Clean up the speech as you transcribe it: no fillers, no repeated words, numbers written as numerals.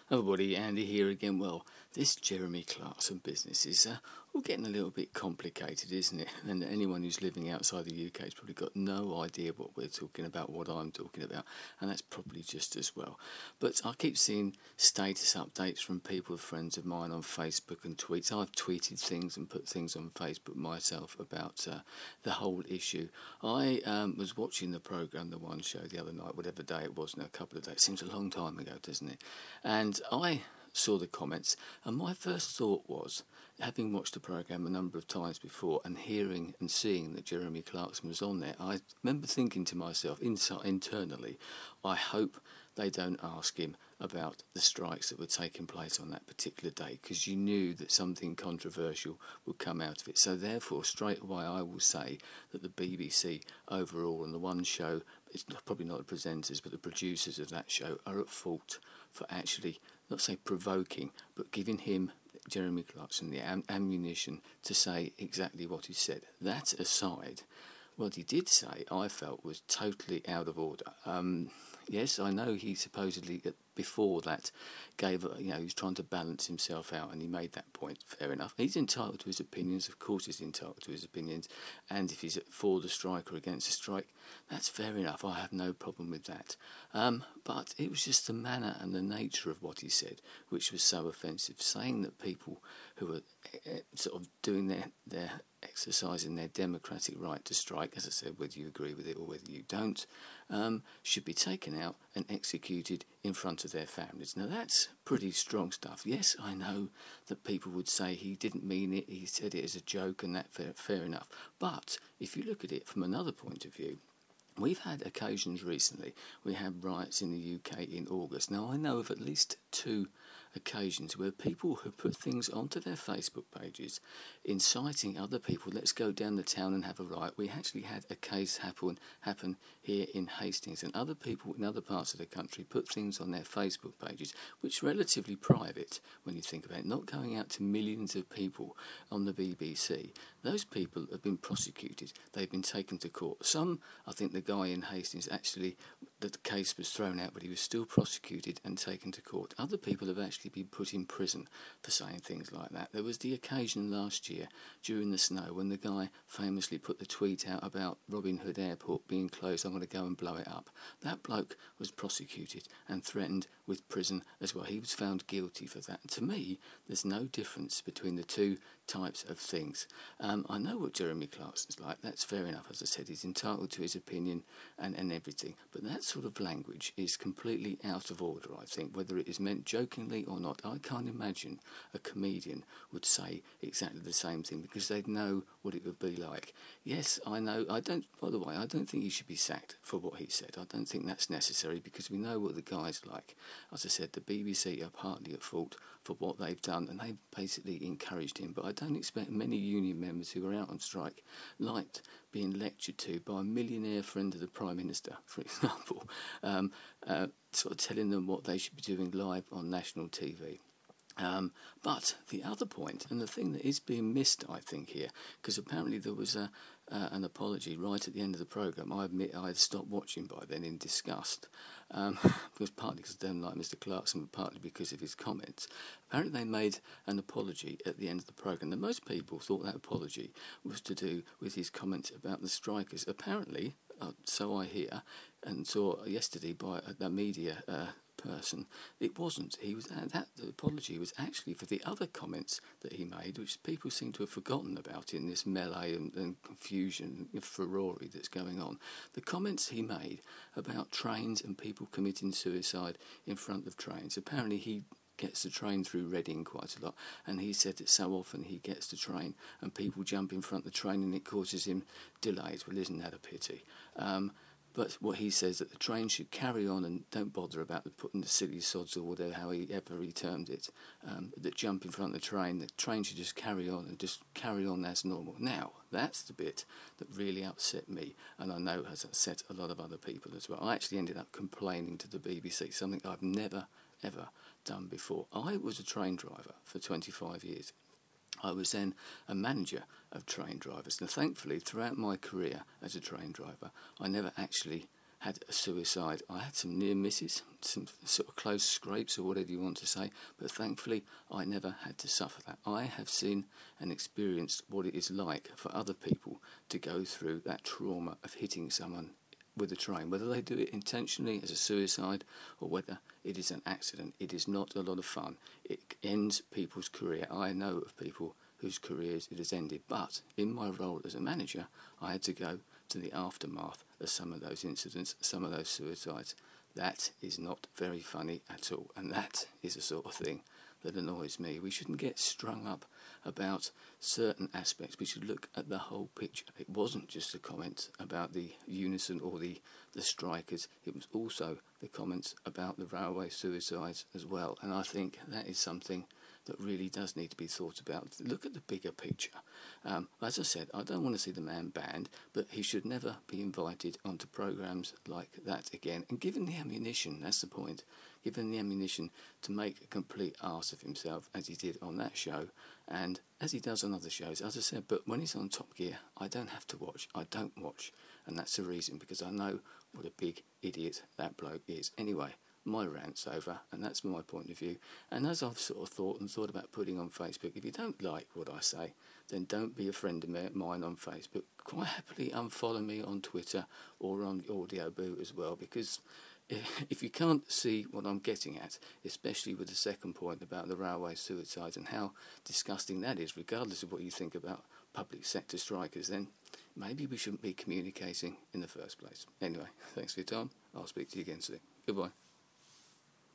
Everybody, Andy here again. Well, this Jeremy Clarkson business is all getting a little bit complicated, isn't it? And anyone who's living outside the UK has probably got no idea what we're talking about, what I'm talking about, and that's probably just as well. But I keep seeing status updates from people, friends of mine on Facebook and tweets. I've tweeted things and put things on Facebook myself about the whole issue. I was watching the programme, The One Show, the other night, whatever day it was, now a couple of days. It seems a long time ago, doesn't it? And I saw the comments, and my first thought was, having watched the programme a number of times before and hearing and seeing that Jeremy Clarkson was on there, I remember thinking to myself internally, I hope they don't ask him about the strikes that were taking place on that particular day, because you knew that something controversial would come out of it. So therefore, straight away I will say that the BBC overall and The One Show, it's probably not the presenters but the producers of that show, are at fault for actually, not say provoking, but giving him, Jeremy Clarkson, the ammunition to say exactly what he said. That aside, what he did say, I felt, was totally out of order. Yes, I know he supposedly, before that, he was trying to balance himself out, and he made that point. Fair enough. He's entitled to his opinions. Of course he's entitled to his opinions. And if he's for the strike or against the strike, that's fair enough. I have no problem with that. But it was just the manner and the nature of what he said, which was so offensive. Saying that people who are sort of doing their exercising their democratic right to strike, as I said, whether you agree with it or whether you don't, should be taken out and executed in front of their families. Now that's pretty strong stuff. Yes, I know that people would say he didn't mean it, he said it as a joke, and that fair enough. But if you look at it from another point of view, we've had occasions recently, we had riots in the UK in August. Now I know of at least two occasions where people have put things onto their Facebook pages inciting other people, let's go down the town and have a riot. We actually had a case happen here in Hastings, and other people in other parts of the country put things on their Facebook pages which are relatively private when you think about it, not going out to millions of people on the BBC. Those people have been prosecuted, they've been taken to court. Some, I think the guy in Hastings actually, the case was thrown out, but he was still prosecuted and taken to court. Other people have actually been put in prison for saying things like that. There was the occasion last year during the snow when the guy famously put the tweet out about Robin Hood Airport being closed, I'm going to go and blow it up. That bloke was prosecuted and threatened with prison as well. He was found guilty for that. And to me, there's no difference between the two types of things. I know what Jeremy Clarkson's like, that's fair enough. As I said, he's entitled to his opinion and everything, but that sort of language is completely out of order, I think, whether it is meant jokingly or not. I can't imagine a comedian would say exactly the same thing, because they'd know what it would be like. Yes, I know, by the way, I don't think he should be sacked for what he said. I don't think that's necessary, because we know what the guy's like. As I said, the BBC are partly at fault for what they've done, and they've basically encouraged him. But I don't expect many union members who are out on strike liked being lectured to by a millionaire friend of the Prime Minister, for example, sort of telling them what they should be doing live on national TV. But the other point, and the thing that is being missed, I think, here, because apparently there was an apology right at the end of the programme. I admit I had stopped watching by then in disgust, because partly because I don't like Mr. Clarkson, but partly because of his comments. Apparently they made an apology at the end of the programme, and most people thought that apology was to do with his comments about the strikers. Apparently, so I hear, and saw yesterday by the media person, it wasn't. That apology was actually for the other comments that he made, which people seem to have forgotten about in this melee and confusion and furore that's going on. The comments he made about trains and people committing suicide in front of trains. Apparently he gets the train through Reading quite a lot, and he said that so often he gets the train and people jump in front of the train and it causes him delays. Well, isn't that a pity? But what he says, that the train should carry on and don't bother about putting the silly sods or whatever, however he termed it, that jump in front of the train should just carry on and just carry on as normal. Now, that's the bit that really upset me, and I know has upset a lot of other people as well. I actually ended up complaining to the BBC, something I've never, ever done before. I was a train driver for 25 years. I was then a manager of train drivers. Now, thankfully, throughout my career as a train driver, I never actually had a suicide. I had some near misses, some sort of close scrapes or whatever you want to say, but thankfully I never had to suffer that. I have seen and experienced what it is like for other people to go through that trauma of hitting someone with a train, whether they do it intentionally as a suicide or whether it is an accident. It is not a lot of fun. It ends people's career. I know of people whose careers it has ended, but in my role as a manager, I had to go to the aftermath of some of those incidents, some of those suicides. That is not very funny at all, and that is the sort of thing that annoys me. We shouldn't get strung up about certain aspects. We should look at the whole picture. It wasn't just the comments about the Unison or the strikers. It was also the comments about the railway suicides as well. And I think that is something that really does need to be thought about. Look at the bigger picture. As I said, I don't want to see the man banned, but he should never be invited onto programmes like that again. And given the ammunition, that's the point, given the ammunition to make a complete arse of himself, as he did on that show, and as he does on other shows, as I said, but when he's on Top Gear, I don't have to watch. I don't watch. And that's the reason, because I know what a big idiot that bloke is. Anyway, my rant's over, and that's my point of view. And as I've sort of thought about putting on Facebook, if you don't like what I say, then don't be a friend of mine on Facebook. Quite happily unfollow me on Twitter or on Audio Boo as well, because if you can't see what I'm getting at, especially with the second point about the railway suicides and how disgusting that is, regardless of what you think about public sector strikers, then maybe we shouldn't be communicating in the first place. Anyway, thanks for your time. I'll speak to you again soon. Goodbye.